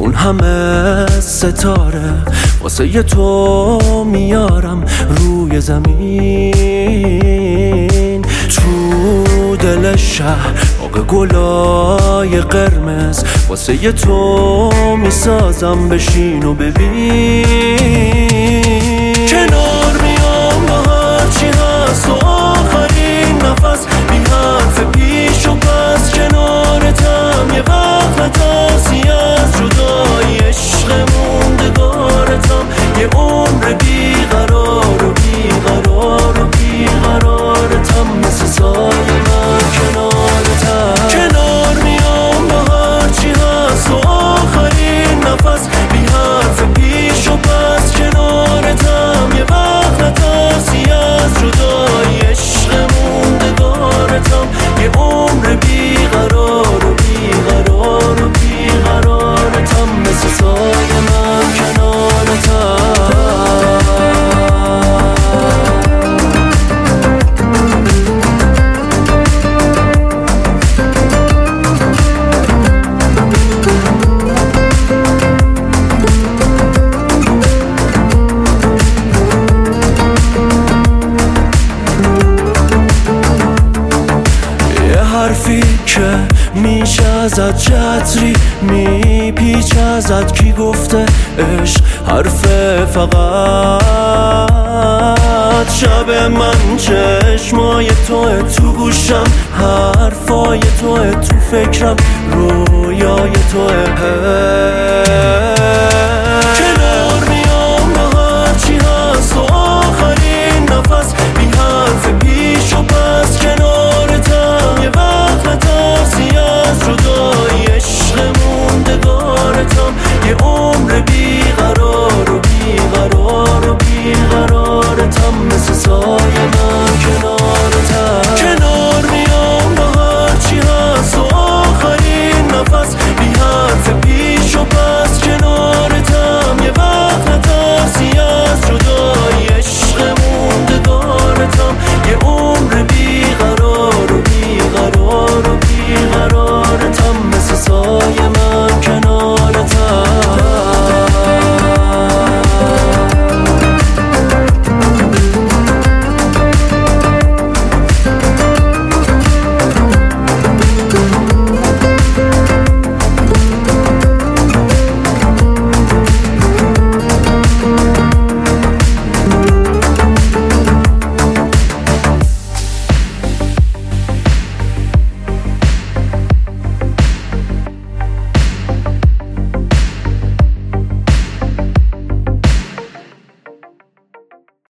اون همه ستاره واسه ی تو میارم روی زمین. تو دل شهر باغ گلای قرمز واسه ی تو میسازم، بشین و ببین. کنار میام با هرچی هست و آخرین نفس بی حرف پیش و پس، کنارتم یه وقت نترسی از جدایی، عشق موندگارتم یه عمر بیقرار و بیقرار و بیقرارتم، مثل سایه من کنارتم. کنار میام با هرچی هست و آخرین نفس بی حرف پیش و پس، کنارتم یه وقت نترسی از جدایی، عشق موندگارتم یه عمر بیقرار و بیقرار و بیقرارتم، مثل سایه من کنارتم. حرفی که میشه ازت چتری میپیچ ازت، کی گفته عشق حرفه فقط شب من چشمای توه تو گوشم، حرفای توه تو فکرم، رویای توه.